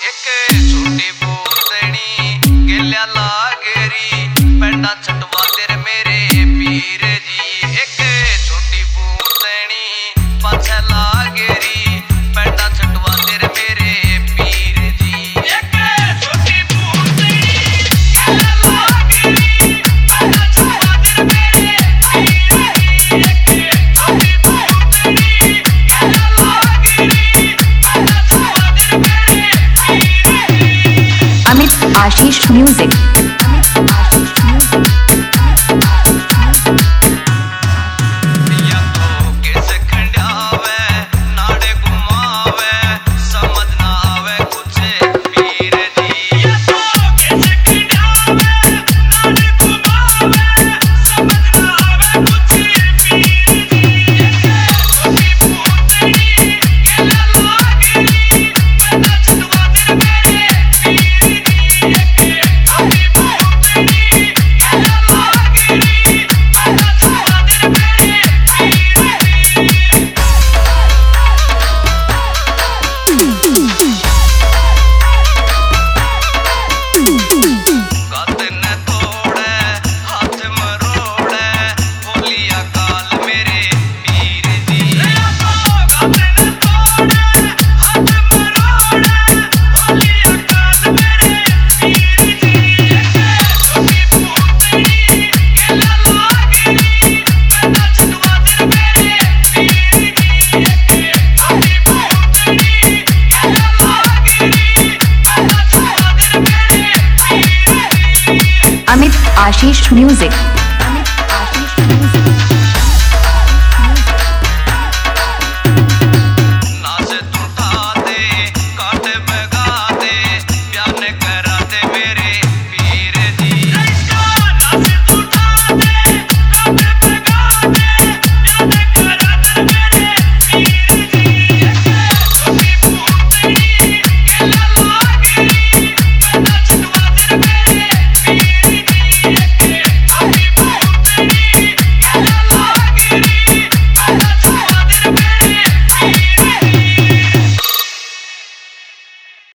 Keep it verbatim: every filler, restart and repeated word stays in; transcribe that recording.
छोटी बोलनी गेल्या लागेरी पेंडा छटवा तेरे मेरे पीर जी। एक छोटी बोलनी पाछे लागेरी पेंडा छटवा तेरे मेरे पीर जी। एक छोटी बोलनी गेल्या लागेरी पेंडा छटवा तेरे मेरे पीर जी। एक छोटी बोलनी गेल्या लागेरी पेंडा छटवा तेरे मेरे अमित आशीष म्यूजिक। अमित आशीष म्यूजिक।